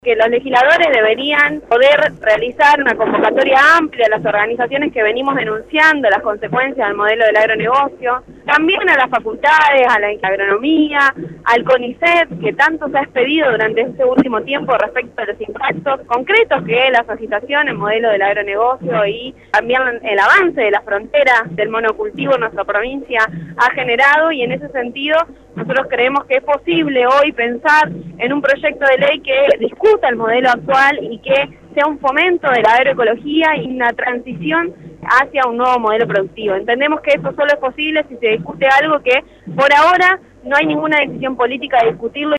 Que los legisladores deberían poder realizar una convocatoria amplia a las organizaciones que venimos denunciando las consecuencias del modelo del agronegocio, también a las facultades, a la agronomía, al CONICET, que tanto se ha expedido durante este último tiempo respecto a los impactos concretos que la socialización, el modelo del agronegocio y también el avance de la frontera del monocultivo en nuestra provincia ha generado, y en ese sentido nosotros creemos que es posible hoy pensar en un proyecto de ley que discuta el modelo actual y que sea un fomento de la agroecología y una transición hacia un nuevo modelo productivo. Entendemos que eso solo es posible si se discute algo que por ahora no hay ninguna decisión política de discutirlo.